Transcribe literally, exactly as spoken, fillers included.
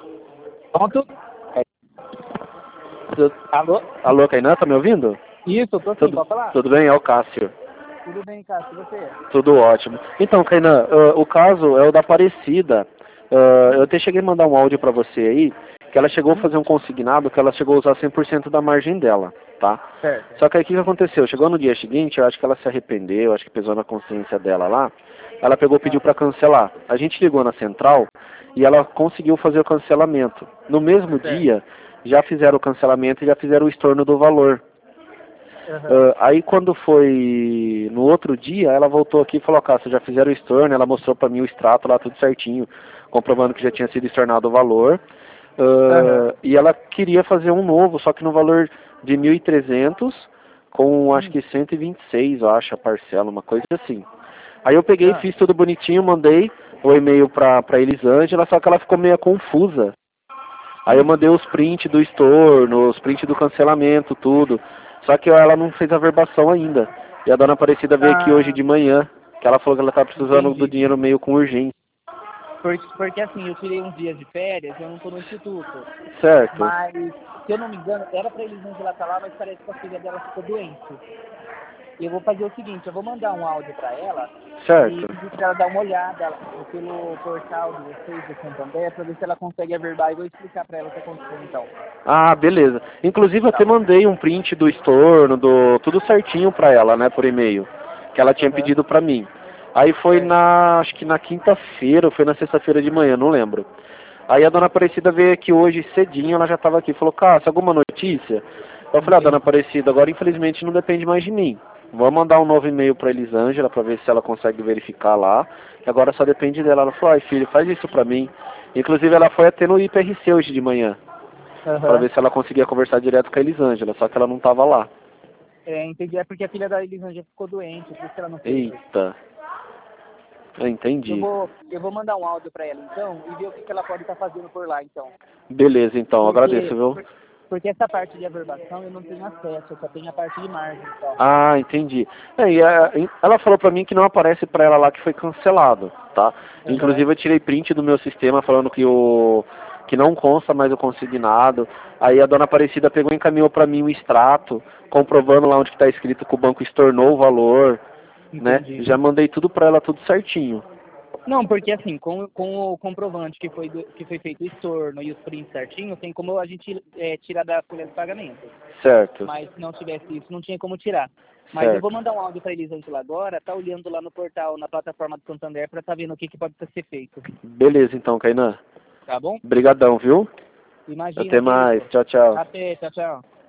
Pronto? Tu- Alô? Alô, Kainan, tá me ouvindo? Isso, tô sim, Tudo, pode falar? tudo bem? É o Cássio. Tudo bem, Cássio, e você? Tudo ótimo. Então, Kainan, ah, o caso é o da Aparecida. Ah, eu até cheguei a mandar um áudio para você aí, que ela chegou a fazer um consignado, que ela chegou a usar cem por cento da margem dela, tá? Certo. Só que aí o que que aconteceu? Chegou no dia seguinte, eu acho que ela se arrependeu, acho que pesou na consciência dela lá, ela pegou e pediu para cancelar. A gente ligou na central e ela conseguiu fazer o cancelamento. No mesmo Certo. dia, já fizeram o cancelamento e já fizeram o estorno do valor. Aham. Uh, aí quando foi no outro dia, ela voltou aqui e falou, Cássio, já fizeram o estorno, ela mostrou pra mim o extrato lá, tudo certinho, comprovando que já tinha sido estornado o valor. Aham. Uh, e ela queria fazer um novo, só que no valor de mil e trezentos, com acho Hum. que cento e vinte e seis, eu acho, a parcela, uma coisa assim. Aí eu peguei, Ah. fiz tudo bonitinho, mandei o e-mail pra, pra Elisângela, só que ela ficou meio confusa. Aí eu Hum. mandei os prints do estorno, os prints do cancelamento, tudo. Só que ela não fez a verbação ainda. E a dona Aparecida veio aqui hoje Ah, de manhã, que ela falou que ela estava precisando do entendi. dinheiro meio com urgência. Porque, porque assim, eu tirei uns dias de férias, eu não tô no instituto. Certo, Mas, se eu não me engano, era pra Elisângela estar lá, mas parece que a filha dela ficou doente. E eu vou fazer o seguinte, eu vou mandar um áudio pra ela e certo. pedir pra ela dar uma olhada lá pelo portal de vocês do Santander pra ver se ela consegue averbar e vou explicar pra ela o que aconteceu então. Ah, beleza. Inclusive eu Tá até bom? mandei um print do estorno, do tudo certinho pra ela, né, por e-mail, que ela tinha Aham. pedido pra mim. Aí foi Certo. na, acho que na quinta-feira, ou foi na sexta-feira de manhã, não lembro. Aí a dona Aparecida veio aqui hoje cedinho, ela já estava aqui, falou, Cássio, alguma notícia? Eu falei, ah, dona Entendi. Aparecida, agora infelizmente não depende mais de mim. Vou mandar um novo e-mail para Elisângela para ver se ela consegue verificar lá. Que agora só depende dela. Ela falou, ai filho, faz isso para mim. Inclusive ela foi até no I P R C hoje de manhã, para Aham. ver se ela conseguia conversar direto com a Elisângela, só que ela não estava lá. É, entendi. É porque a filha da Elisângela ficou doente, por isso que ela não fez. Eita, eu Eu entendi. vou, eu vou mandar um áudio pra ela então e ver o que, que ela pode estar fazendo por lá então. Beleza, então, agradeço, Porque, viu? por- porque essa parte de averbação eu não tenho acesso, eu só tenho a parte de margem só. Ah, entendi. É, e a- ela falou pra mim que não aparece pra ela lá que foi cancelado, tá? Aham. Inclusive eu tirei print do meu sistema falando que o que não consta mais o consignado. Aí a dona Aparecida pegou e encaminhou pra mim um extrato comprovando lá onde que tá escrito que o banco estornou o valor, né? Entendi. Já mandei tudo pra ela tudo certinho. Não, porque assim, com, com o comprovante que foi, do- que foi feito o estorno e os prints certinho, tem como a gente é, tirar da folha de pagamento. Certo, Mas se não tivesse isso, não tinha como tirar. Mas eu vou certo. mandar um áudio para Elisângela agora, tá olhando lá no portal, na plataforma do Santander, para tá vendo o que, que pode ser feito. Beleza então, Kainan. Tá bom? Brigadão, viu? Imagina, Até que mais. isso. Tchau, tchau. Até, tchau, tchau.